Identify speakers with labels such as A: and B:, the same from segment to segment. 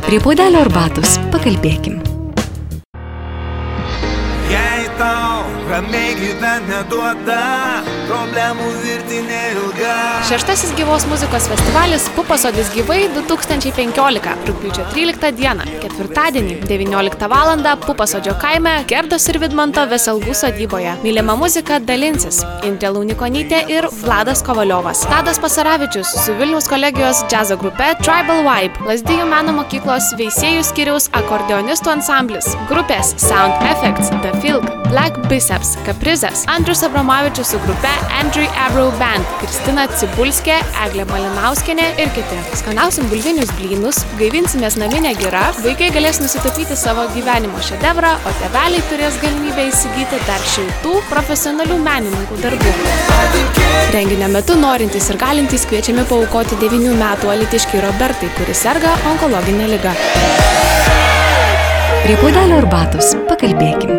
A: Prie puodelio arbatos pakalbėkim.
B: Jei tau ramiai gyvent neduoda, problemų virtinė ilga.
C: Šeštasis gyvos muzikos festivalis Pupasodis gyvai 2015, rugpjūčio 13 dieną, ketvirtadienį, 19 val. Pupasodžio kaime, Gerdos ir Vidmanto Veselgų sodyboje. Mylima muzika dalinsis Indrė Launikonytė ir Vladas Kovaliovas. Tadas Pasaravičius su Vilniaus kolegijos džiazo grupe Tribal Vibe, Lazdijų meno mokyklos Veisiejų skyriaus akordeonistų ansamblis, grupės Sound Effects, The Filk, Black Biceps, Kaprizas, Andrius Abramavičius su grupe Andrew Abrow Band, Kristina Cibulskė, Eglė Malinauskienė ir kiti. Skanausim bulvinius blynus, gaivinsimės naminę girą, vaikai galės nusitapyti savo gyvenimo šedevrą, o tėveliai turės galimybę įsigyti dar šiltų profesionalių menininkų darbų. Renginio metu norintys ir galintys kviečiami paaukoti 9 metų alytiškiai Robertai, kuris serga onkologinė liga.
A: Prie puodelio arbatos pakalbėkim.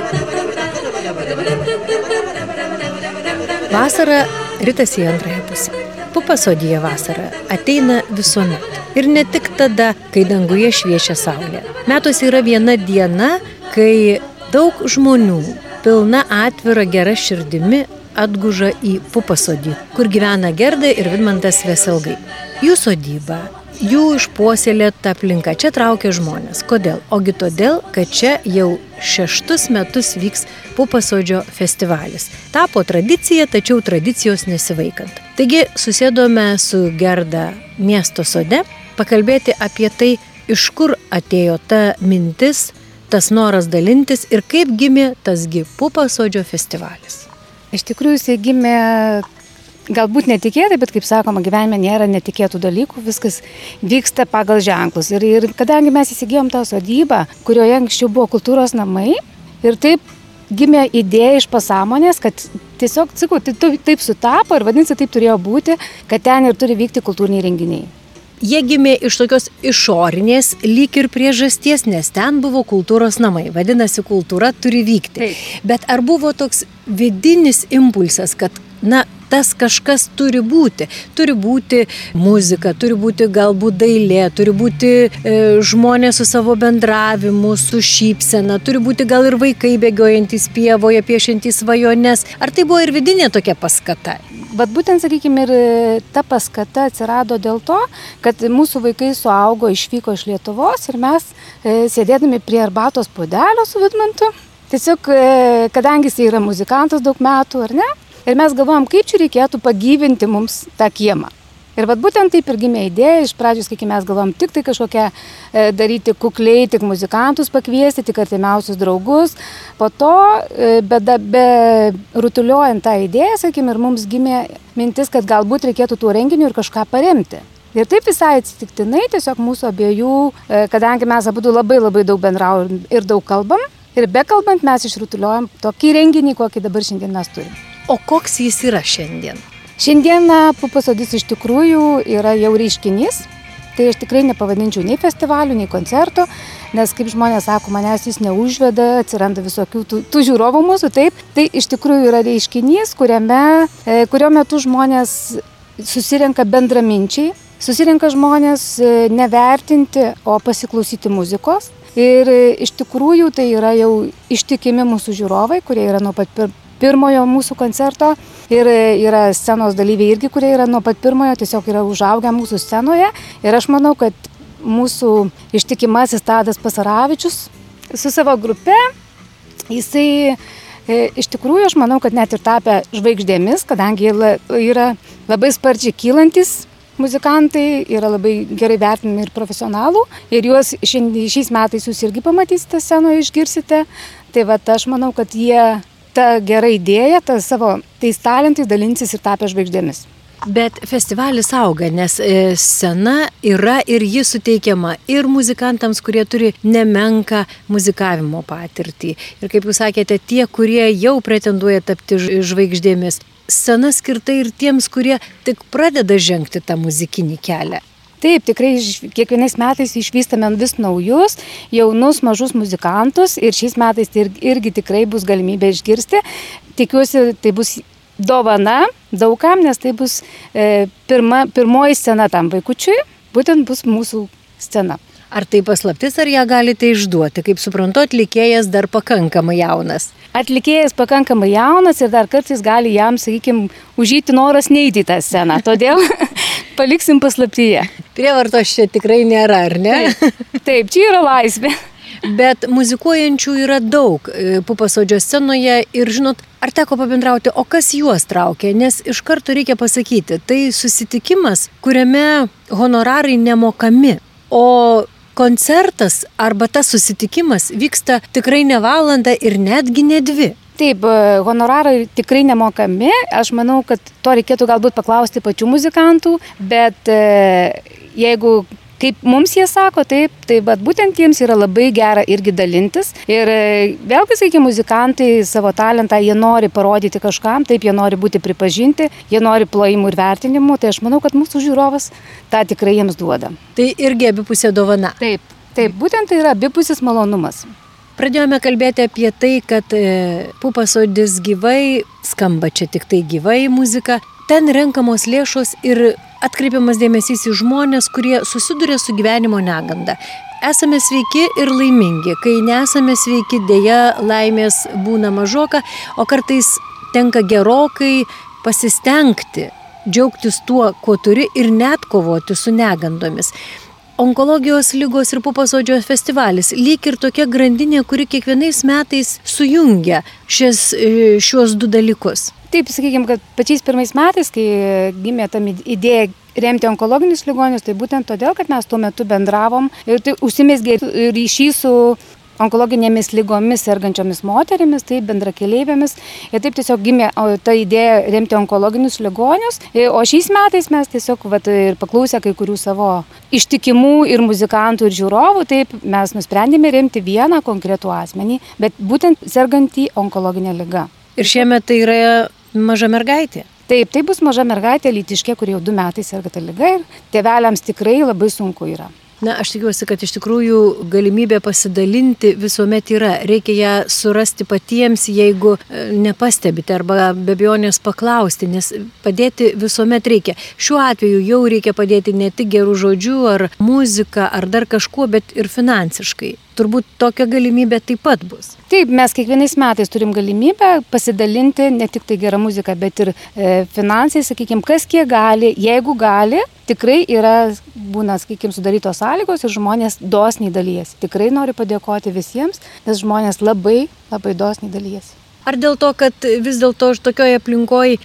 D: Vasara ritasi į antrąją pusę. Pupasodyje vasara ateina visuomet. Ir ne tik tada, kai danguje šviečia saulė. Metuose yra viena diena, kai daug žmonių pilna atvira gera širdimi atguža į Pupasodį, kur gyvena Gerda ir Vidmantas Veselgai. Jų sodyba, jų išpuoselėta aplinka čia traukia žmonės. Kodėl? Ogi todėl, kad čia jau 6 metus vyks Pupasodžio festivalis. Tapo tradicija, tačiau tradicijos nesivaikant. Taigi susėdome su Gerda miesto sode pakalbėti apie tai, iš kur atėjo ta mintis, tas noras dalintis ir kaip gimė tasgi Pupasodžio festivalis.
E: Iš tikrųjų, jisai gimė galbūt netikėtai, bet kaip sakoma, gyvenime nėra netikėtų dalykų, viskas vyksta pagal ženklus. Ir kadangi mes įsigijom tą sodybą, kurioje anksčiau buvo kultūros namai, ir taip gimė idėja iš pasąmonės, kad tiesiog, sakau, taip sutapo ir vadinasi, taip turėjo būti, kad ten ir turi vykti kultūriniai renginiai.
D: Jie gimė iš tokios išorinės lyg ir priežasties, nes ten buvo kultūros namai, vadinasi, kultūra turi vykti.
E: Taip.
D: Bet ar buvo toks vidinis impulsas, kad, tas kažkas turi būti muzika, turi būti galbūt dailė, turi būti žmonės su savo bendravimu, su šypsena, turi būti gal ir vaikai bėgiojantys pievoje, piešiantys svajones. Ar tai buvo ir vidinė tokia paskata?
E: Bet būtent, sakykime, ir ta paskata atsirado dėl to, kad mūsų vaikai suaugo, išvyko iš Lietuvos ir mes sėdėdami prie arbatos puodelio su Vidmantu, tiesiog, kadangi jis yra muzikantas daug metų, ar ne? Ir mes galvojam, kaip čia reikėtų pagyvinti mums tą kiemą. Ir būtent taip ir gimė idėja, iš pradžių, sakykime, mes galvojam tik tai kažkokią daryti kukliai, tik muzikantus pakviesti, tik artimiausius draugus. Po to, be rutuliuojant tą idėją, sakykime, ir mums gimė mintis, kad galbūt reikėtų tų renginių ir kažką paremti. Ir taip visai atsitiktinai, tiesiog mūsų abiejų, kadangi mes abudu labai daug bendraujam ir daug kalbam, ir bekalbant mes išrutuliuojam tokį renginį, kokį dabar šiandien mes turim.
D: O koks jis yra šiandien?
E: Šiandieną Pupasodis iš tikrųjų yra jau reiškinys, tai aš tikrai nepavadinčiau nei festivalių, nei koncertų, nes kaip žmonės sako, manęs jis neužveda, atsiranda visokių tų žiūrovų mūsų, taip, tai iš tikrųjų yra reiškinys, kurio metu žmonės susirenka bendraminčiai, susirenka žmonės nevertinti, o pasiklausyti muzikos ir iš tikrųjų tai yra jau ištikimi mūsų žiūrovai, kurie yra nuo pat pirmojo mūsų koncerto ir yra scenos dalyviai irgi, kurie yra nuo pat pirmojo, tiesiog yra užaugę mūsų scenoje. Ir aš manau, kad mūsų ištikimasis Tadas Pasaravičius su savo grupe, jisai iš tikrųjų, aš manau, kad net ir tapę žvaigždėmis, kadangi yra labai sparčiai kylantis muzikantai, yra labai gerai vertinami ir profesionalų. Ir juos šiais metais jūs irgi pamatysite scenoje, išgirsite. Tai aš manau, kad jie ta gera idėja, tais talentais dalinsis ir tapę žvaigždėmis.
D: Bet festivalis auga, nes scena yra ir ji suteikiama ir muzikantams, kurie turi nemenką muzikavimo patirtį. Ir kaip jūs sakėte, tie, kurie jau pretenduoja tapti žvaigždėmis. Scena skirta ir tiems, kurie tik pradeda žengti tą muzikinį kelią.
E: Taip, tikrai kiekvienais metais išvystame vis naujus, jaunus, mažus muzikantus ir šiais metais tai irgi tikrai bus galimybė išgirsti. Tikiuosi, tai bus dovana daugam, nes tai bus pirmoji scena tam vaikučiui, būtent bus mūsų scena.
D: Ar tai paslaptis, ar ją galite išduoti? Kaip suprantu, atlikėjas dar pakankamai jaunas.
E: Atlikėjas pakankamai jaunas ir dar kartais gali jam, sakykime, užeiti noras neiti į tą sceną. Todėl paliksim paslaptyje.
D: Prievartos čia tikrai nėra, ar ne?
E: Taip, čia yra laisvė.
D: Bet muzikuojančių yra daug Pupasodžio scenoje ir, žinot, ar teko pabendrauti, o kas juos traukia? Nes iš karto reikia pasakyti, tai susitikimas, kuriame honorarai nemokami, o koncertas arba tas susitikimas vyksta tikrai ne valandą ir netgi ne 2.
E: Taip, honorarai tikrai nemokami. Aš manau, kad to reikėtų galbūt paklausti pačių muzikantų, bet jeigu kaip mums jie sako, taip, tai bet būtent jiems yra labai gera irgi dalintis. Ir vėlgi, sakykime, muzikantai savo talentą, jie nori parodyti kažkam, taip, jie nori būti pripažinti, jie nori plojimų ir vertinimų, tai aš manau, kad mūsų žiūrovas tą tikrai jiems duoda.
D: Tai irgi abipusė dovana.
E: Taip, būtent tai yra abipusis malonumas.
D: Pradėjome kalbėti apie tai, kad Pupasodis gyvai, skamba čia tik tai gyvai muzika, ten renkamos lėšos ir atkreipiamas dėmesys į žmonės, kurie susiduria su gyvenimo neganda. Esame sveiki ir laimingi, kai nesame sveiki, dėja laimės būna mažoka, o kartais tenka gerokai pasistengti, džiaugtis tuo, ko turi ir net kovoti su negandomis. Onkologijos lygos ir Pupasodžio festivalis lyg ir tokia grandinė, kuri kiekvienais metais sujungia šios 2 dalykus.
E: Taip, sakykime, kad pačiais pirmais metais, kai gimė tam idėja remti onkologinius ligonius, tai būtent todėl, kad mes tuo metu bendravom ir tai užsimezgė ryšys su onkologinėmis ligomis sergančiomis moterimis, tai bendrakeleivėmis. Ir taip tiesiog gimė ta idėja remti onkologinius ligonius. O šiais metais mes tiesiog ir paklausę kai kurių savo ištikimų ir muzikantų ir žiūrovų, taip mes nusprendėme remti vieną konkretų asmenį, bet būtent sergantį onkologinę ligą.
D: Ir šiemet tai yra maža mergaitė.
E: Taip, tai bus maža mergaitė Lytiškė, kuri jau 2 metai serga tą ligą ir tėveliams tikrai labai sunku yra.
D: Na, aš tikiuosi, kad iš tikrųjų galimybė pasidalinti visuomet yra. Reikia ją surasti patiems, jeigu nepastebite arba be abejonės paklausti, nes padėti visuomet reikia. Šiuo atveju jau reikia padėti ne tik gerų žodžių ar muzika ar dar kažkuo, bet ir finansiškai. Turbūt tokia galimybė taip pat bus.
E: Taip, mes kiekvienais metais turim galimybę pasidalinti ne tik tai gerą muziką, bet ir finansai, sakykime, kas kiek gali, jeigu gali, tikrai būna, sakykime, sudarytos sąlygos ir žmonės dosniai dalyjasi. Tikrai noriu padėkoti visiems, nes žmonės labai, labai dosniai dalyjasi.
D: Ar dėl to, kad vis dėlto tokioje aplinkoje,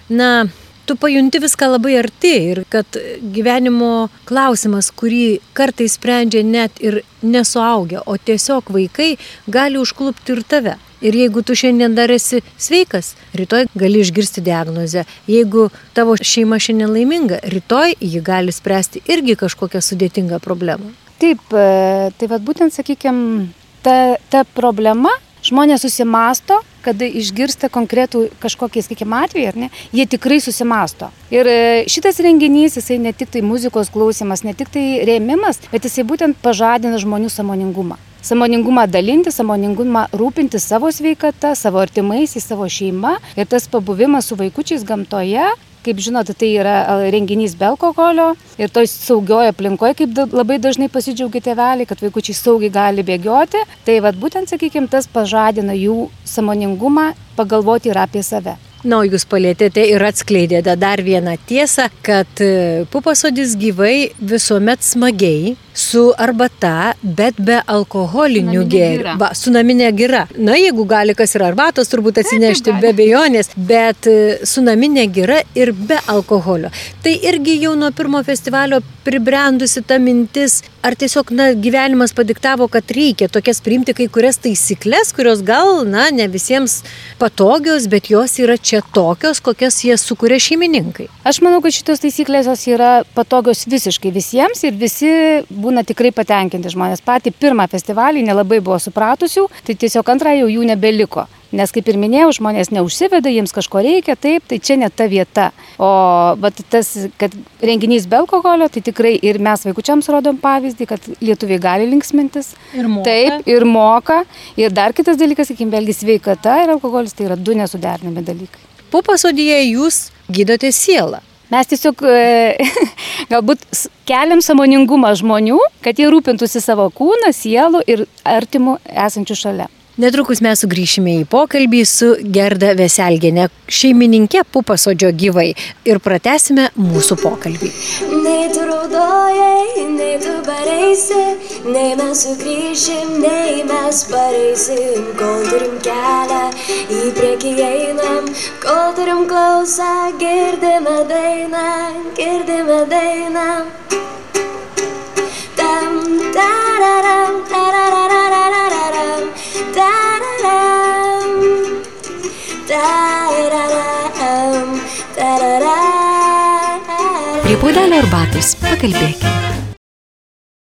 D: tu pajunti viską labai arti ir kad gyvenimo klausimas, kurį kartais sprendžia net ir nesuaugę, o tiesiog vaikai, gali užklupti ir tave. Ir jeigu tu šiandien dar esi sveikas, rytoj gali išgirsti diagnozę. Jeigu tavo šeima šiandien laiminga, rytoj ji gali spręsti irgi kažkokią sudėtingą problemą.
E: Taip, tai būtent, sakykime, ta problema, žmonės susimasto, kada išgirsta konkretų kažkokį, sakykime, atvejį, ar ne, jie tikrai susimasto. Ir šitas renginys, jisai ne tik tai muzikos klausimas, ne tik tai rėmimas, bet jisai būtent pažadina žmonių sąmoningumą. Sąmoningumą dalinti, sąmoningumą rūpinti savo sveikata, savo artimaisiais, savo šeima. Ir tas pabuvimas su vaikučiais gamtoje, kaip žinote, tai yra renginys be alkoholio ir toj saugioje aplinkoje, kaip labai dažnai pasidžiaugia tėveliai, kad vaikučiai saugiai gali bėgioti. Tai būtent, sakykime, tas pažadina jų sąmoningumą pagalvoti ir apie save.
D: Na, o jūs palėtėte ir atskleidėte dar vieną tiesą, kad Pupasodis gyvai visuomet smagiai su arbata, bet be alkoholinių gėrimų. Su naminė gira. Na, jeigu gali kas ir arbatos, turbūt atsinešti be abejonės, bet su naminė gira ir be alkoholio. Tai irgi jau nuo pirmo festivalio pribrendusi ta mintis, ar tiesiog gyvenimas padiktavo, kad reikia tokias priimti kai kurias taisyklės, kurios gal, ne visiems patogios, bet jos yra čia tokios, kokias jie sukuria šeimininkai.
E: Aš manau, kad šitos taisyklės jos yra patogios visiškai visiems ir visi būna tikrai patenkinti žmonės. Patį pirmą festivalį nelabai buvo supratusių, tai tiesiog antrą jau jų nebeliko. Nes, kaip ir minėjau, žmonės neužsiveda, jiems kažko reikia, taip, tai čia ne ta vieta. O tas, kad renginys be alkoholio, tai tikrai ir mes vaikučiams rodom pavyzdį, kad lietuviai gali linksmintis.
D: Ir moka.
E: Taip, ir moka. Ir dar kitas dalykas, sakykime, vėlgi sveikata ir alkoholis, tai yra 2 nesuderinami dalykai.
D: Pupasodyje jūs gydote sielą.
E: Mes tiesiog galbūt keliam sąmoningumą žmonių, kad jie rūpintųsi savo kūną, sielų ir artimų esančių šalia.
D: Netrukus mes sugrįšime į pokalbį su Gerda Veselgiene, šeimininkė Pupasodžio gyvai, ir pratęsime mūsų pokalbį.
F: Nei tu raudojai, nei tu bareisi, nei mes sugrįšim, nei mes pareisim, kol turim kelią, į priekį einam, kol turim klausą, girdime dainą, girdime dainą. Tam, tararam, tarararararam, tararam, tararam, tararam.
A: Prie puodelio arbatos pakalbėkim.